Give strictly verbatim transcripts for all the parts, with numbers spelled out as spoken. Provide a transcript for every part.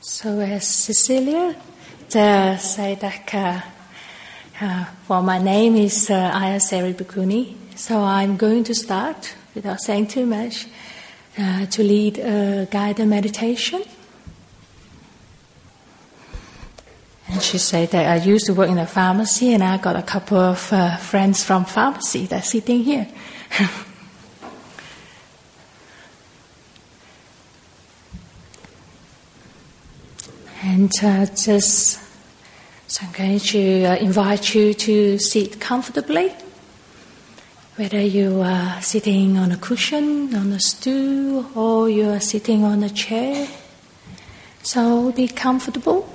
So as Cecilia uh, said that, uh, uh, well, my name is uh, Ayaseri Bhikkhuni, so I'm going to start, without saying too much, uh, to lead a guided meditation. And she said that I used to work in a pharmacy, and I got a couple of uh, friends from pharmacy that are sitting here. And uh, just, so I'm going to uh, invite you to sit comfortably, whether you are sitting on a cushion, on a stool, or you are sitting on a chair. So be comfortable.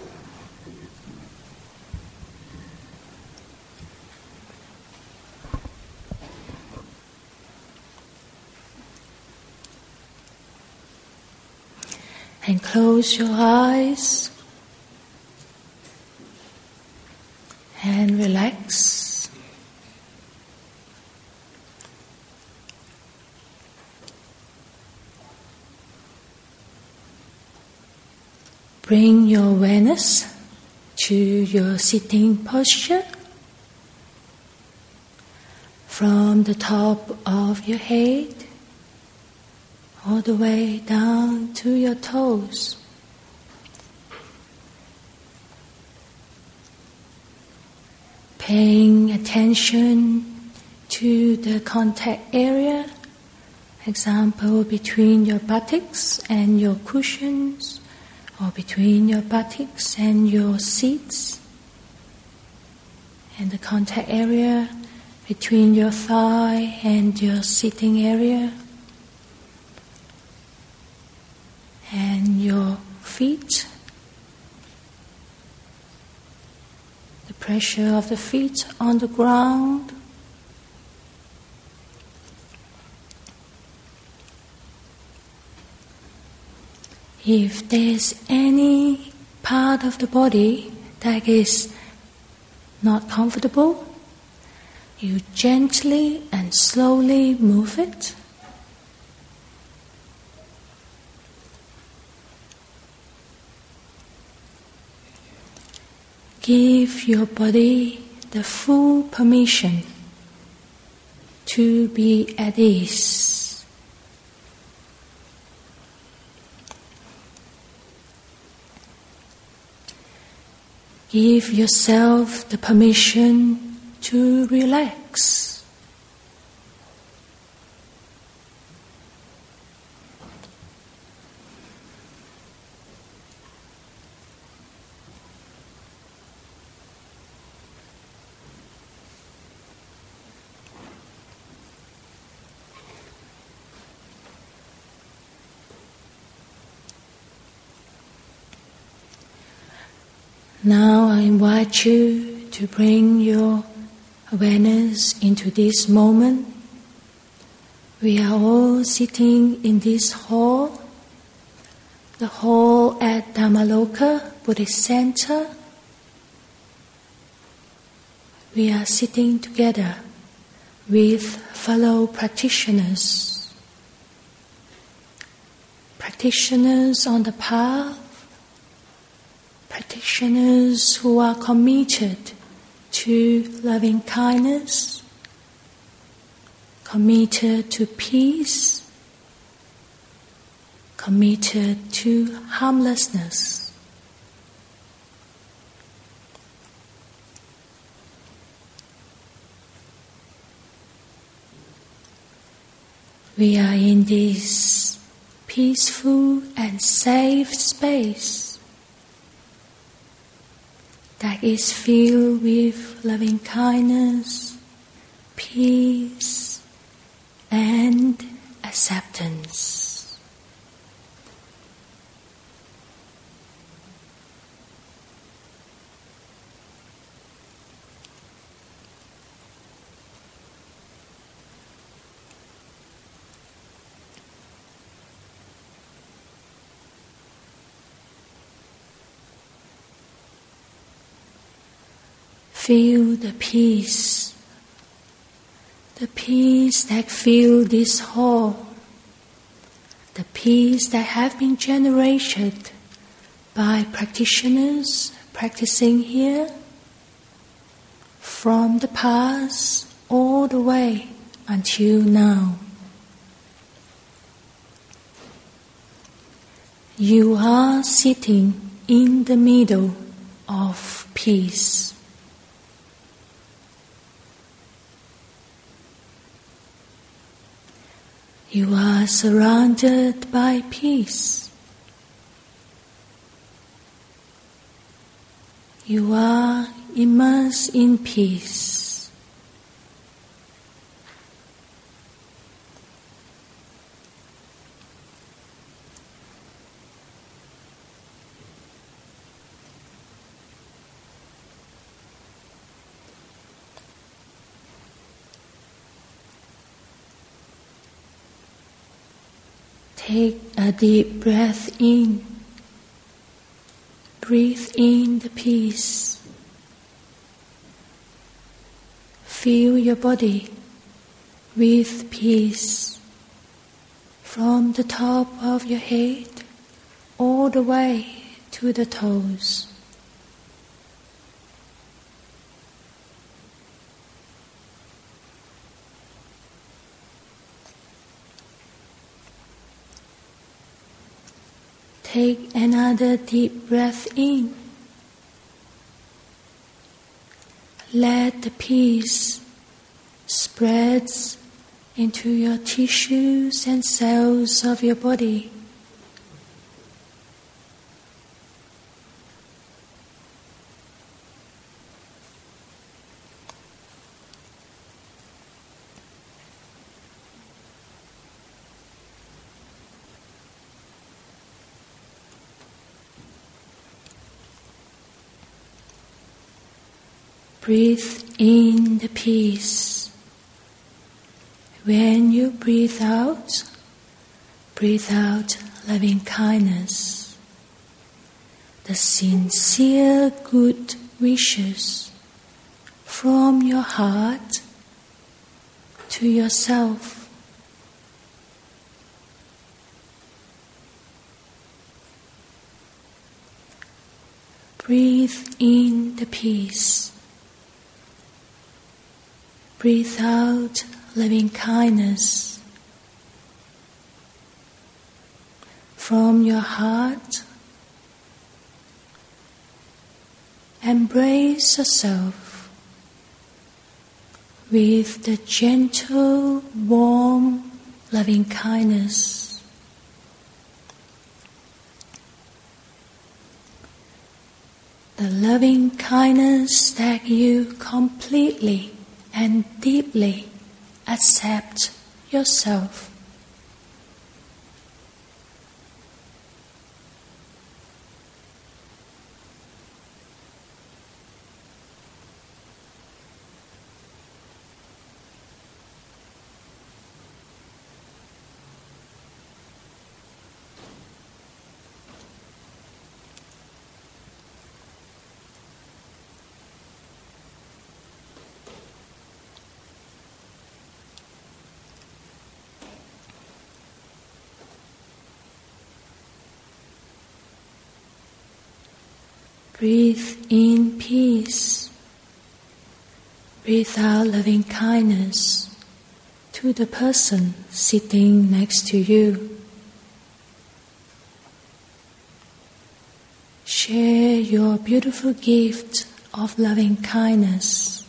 And close your eyes and relax. Bring your awareness to your sitting posture from the top of your head all the way down to your toes. Paying attention to the contact area, example between your buttocks and your cushions, or between your buttocks and your seats, and the contact area between your thigh and your sitting area, and your feet, the pressure of the feet on the ground. If there's any part of the body that is not comfortable, you gently and slowly move it. Give your body the full permission to be at ease. Give yourself the permission to relax. Now I invite you to bring your awareness into this moment. We are all sitting in this hall, the hall at Dhammaloka Buddhist Center. We are sitting together with fellow practitioners, practitioners on the path, practitioners who are committed to loving kindness, committed to peace, committed to harmlessness. We are in this peaceful and safe space that is filled with loving kindness, peace, and acceptance. Feel the peace, the peace that fills this hall, the peace that has been generated by practitioners practicing here from the past all the way until now. You are sitting in the middle of peace. You are surrounded by peace. You are immersed in peace. Take a deep breath in. Breathe in the peace. Fill your body with peace from the top of your head all the way to the toes. Take another deep breath in. Let the peace spread into your tissues and cells of your body. Breathe in the peace. When you breathe out, breathe out loving kindness, the sincere good wishes from your heart to yourself. Breathe in the peace. Breathe out loving kindness from your heart. Embrace yourself with the gentle, warm, loving kindness. The loving kindness that you completely and deeply accept yourself. Breathe in peace. Breathe out loving kindness to the person sitting next to you. Share your beautiful gift of loving kindness.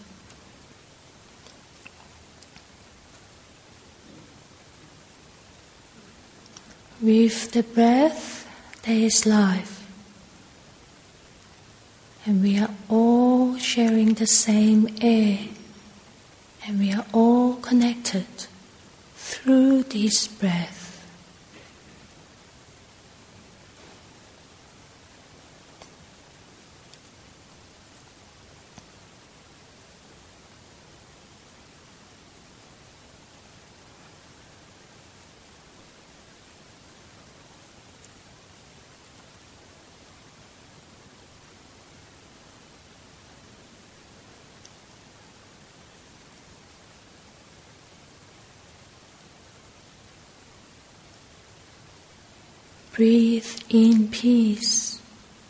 With the breath, there is life. And we are all sharing the same air, and we are all connected through this breath. Breathe in peace.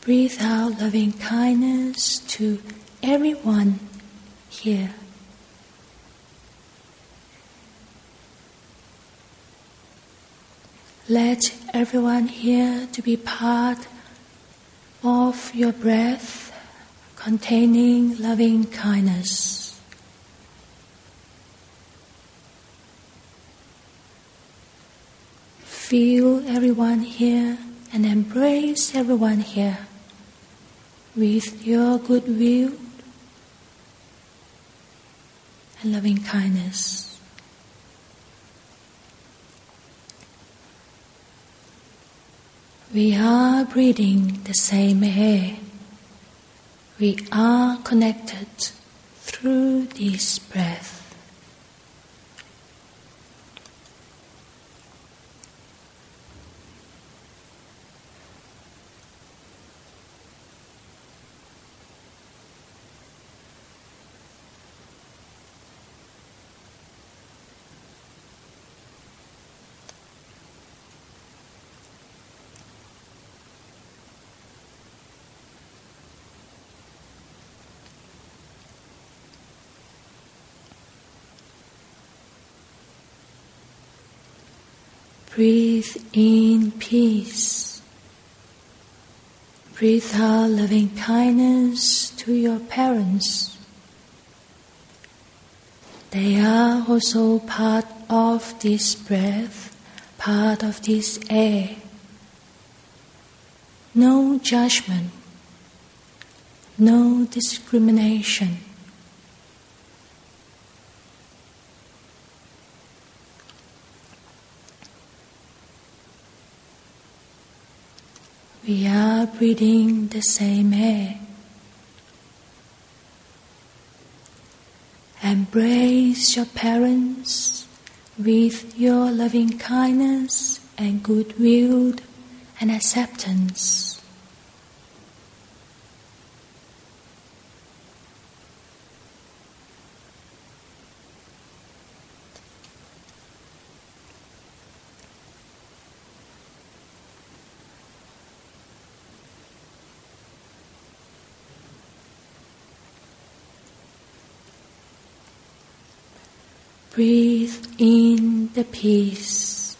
breathe out loving kindness to everyone here. Let everyone here to be part of your breath containing loving kindness. Feel everyone here and embrace everyone here with your goodwill and loving kindness. We are breathing the same air. We are connected through this breath. Breathe in peace. Breathe out loving kindness to your parents. They are also part of this breath, part of this air. No judgment, no discrimination. We are breathing the same air. Embrace your parents with your loving kindness and goodwill and acceptance. Breathe in the peace.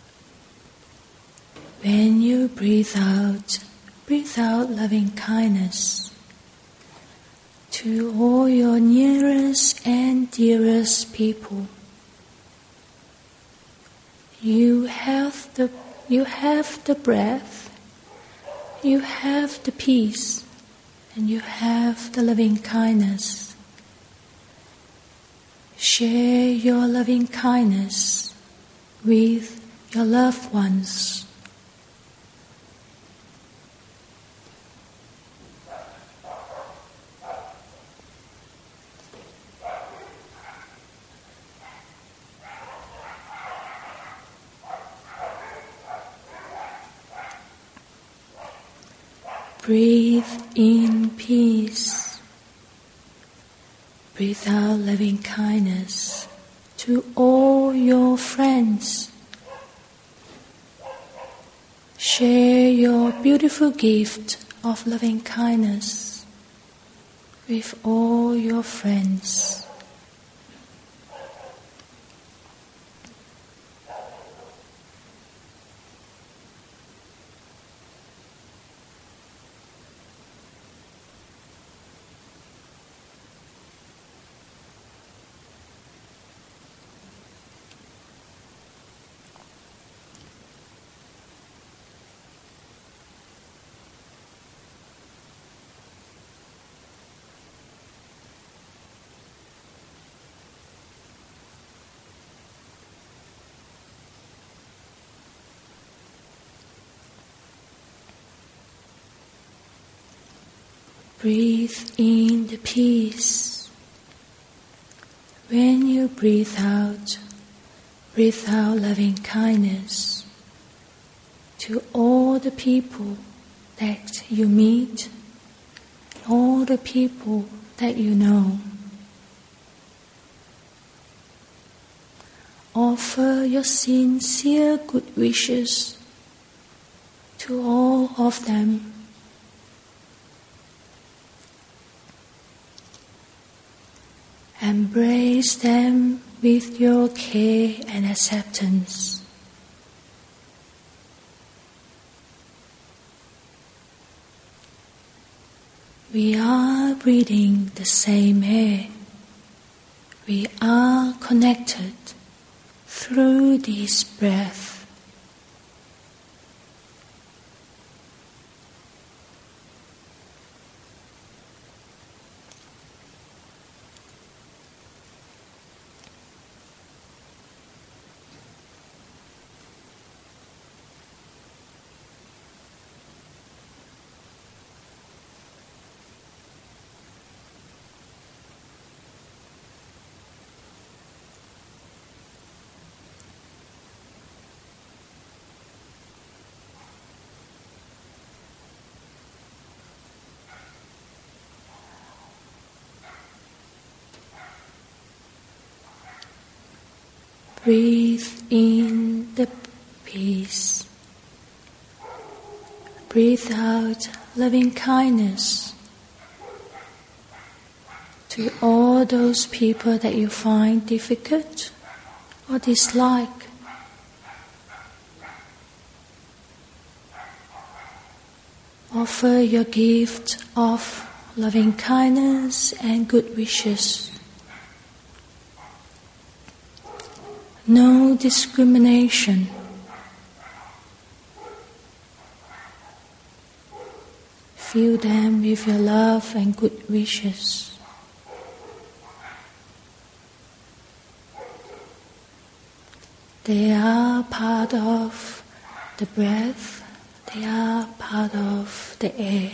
When you breathe out, breathe out loving kindness to all your nearest and dearest people. You have the, you have the breath, you have the peace, and you have the loving kindness. Share your loving kindness with your loved ones. Breathe in peace. Breathe out loving kindness to all your friends. Share your beautiful gift of loving kindness with all your friends. Breathe in the peace. When you breathe out, breathe out loving kindness to all the people that you meet, all the people that you know. Offer your sincere good wishes to all of them Embrace them with your care and acceptance. We are breathing the same air. We are connected through this breath. Breathe in the peace. Breathe out loving kindness to all those people that you find difficult or dislike. Offer your gift of loving kindness and good wishes. No discrimination. Fill them with your love and good wishes. They are part of the breath. They are part of the air.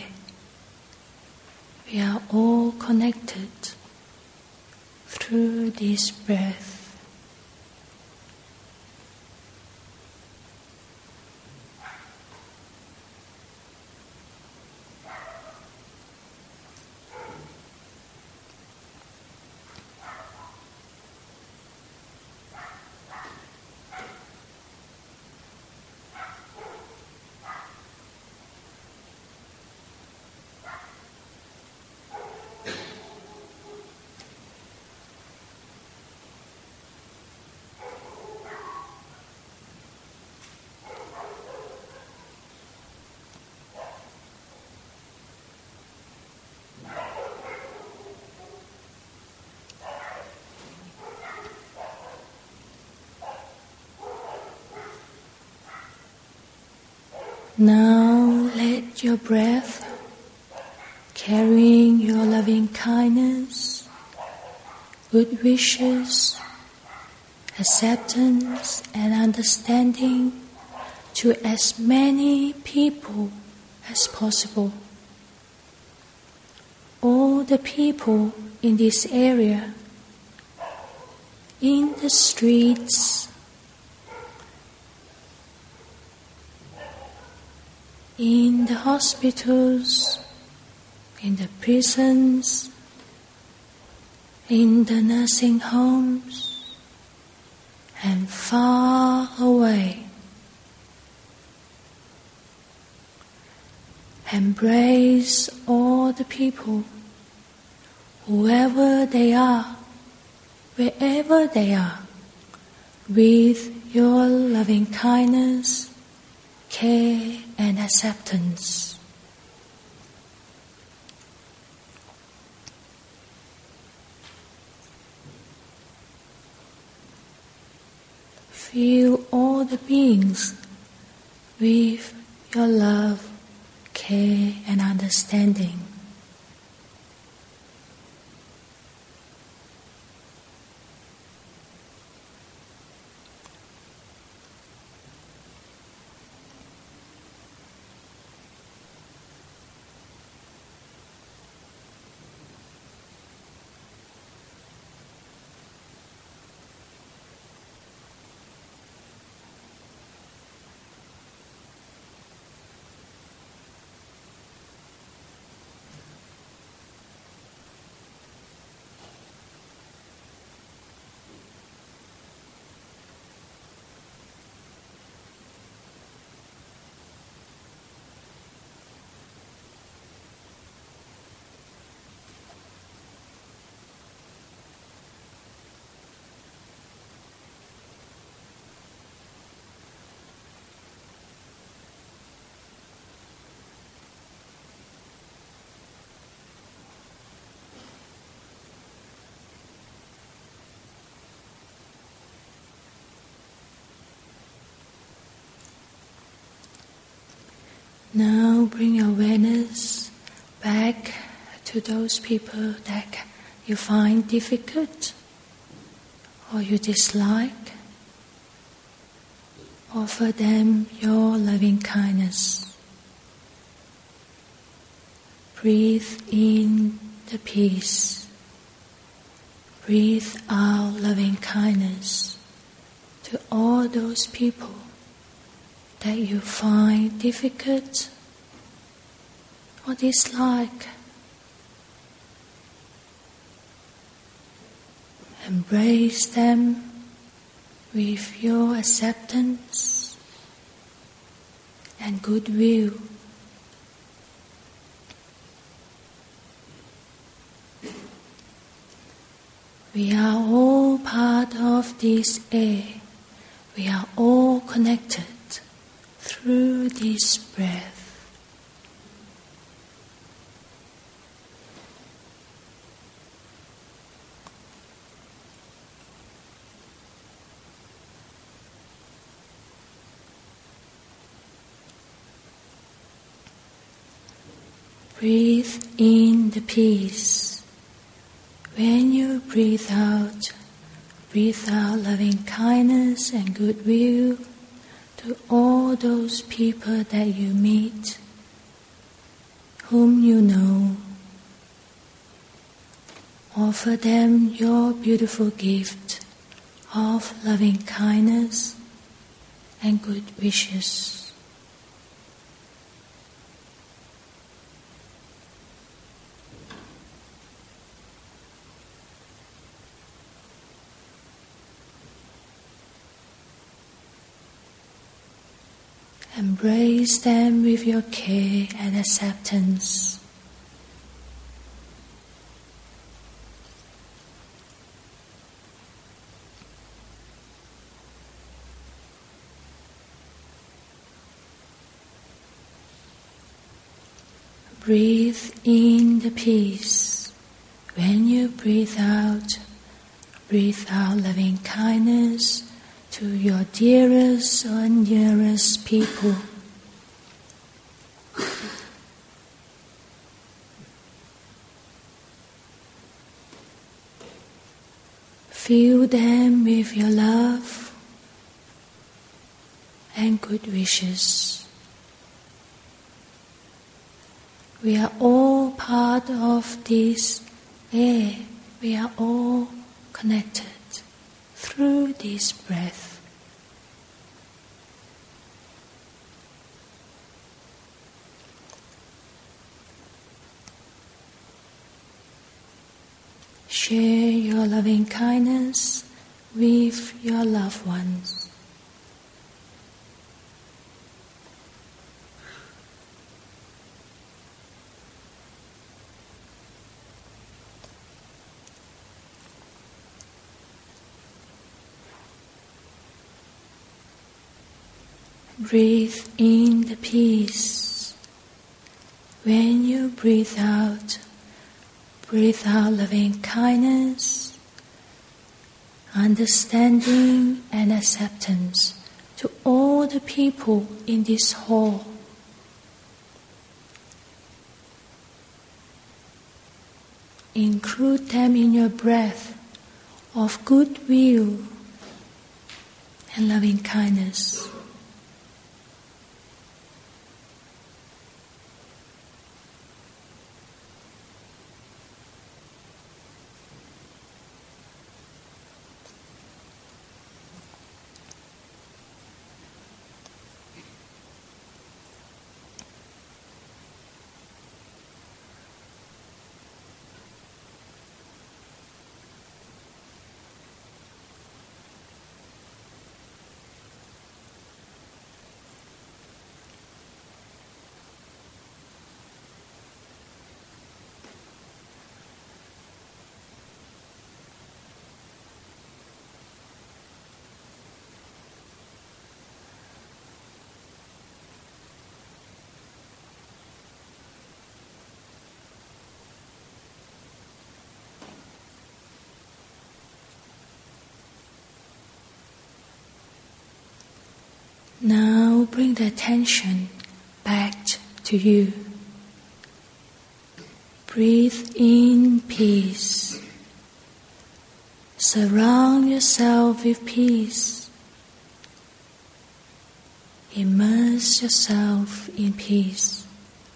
We are all connected through this breath. Now let your breath, carrying your loving kindness, good wishes, acceptance and understanding to as many people as possible. All the people in this area, in the streets, in the hospitals, in the prisons, in the nursing homes, and far away. Embrace all the people, whoever they are, wherever they are, with your loving kindness, care and acceptance. Fill all the beings with your love, care and understanding. Now bring your awareness back to those people that you find difficult or you dislike. Offer them your loving kindness. Breathe in the peace. Breathe out loving kindness to all those people that you find difficult or dislike. Embrace them with your acceptance and goodwill. We are all part of this air. We are all connected through this breath. Breathe in the peace. When you breathe out, breathe out loving kindness and goodwill to all those people that you meet, whom you know. Offer them your beautiful gift of loving kindness and good wishes. Embrace them with your care and acceptance. Breathe in the peace. When you breathe out, breathe out loving kindness to your dearest and nearest people. Fill them with your love and good wishes. We are all part of this air. We are all connected through this breath. Share your loving kindness with your loved ones. Breathe in the peace. When you breathe out, breathe out loving kindness, understanding and acceptance to all the people in this hall. Include them in your breath of goodwill and loving kindness. Now bring the attention back to you. Breathe in peace. Surround yourself with peace. Immerse yourself in peace.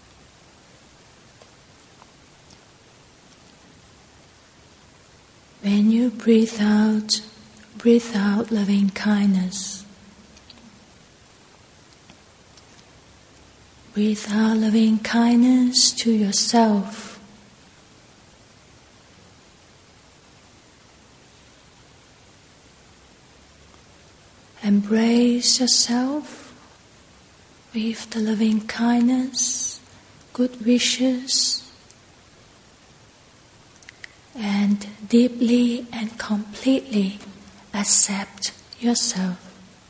When you breathe out, breathe out loving kindness. Breathe out loving kindness to yourself. Embrace yourself with the loving kindness, good wishes, and deeply and completely accept yourself.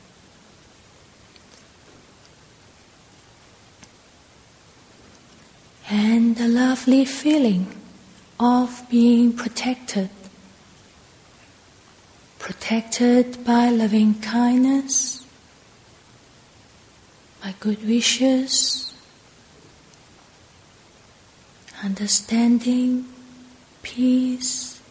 And the lovely feeling of being protected. Protected by loving kindness, by good wishes, understanding, peace.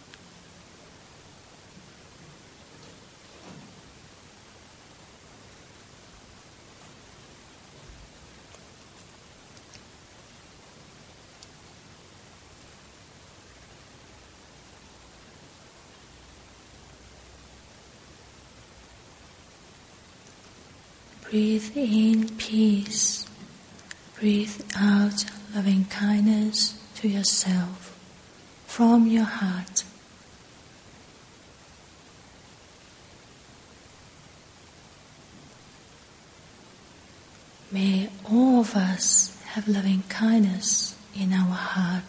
Breathe in peace. Breathe out loving kindness to yourself from your heart. May all of us have loving kindness in our heart.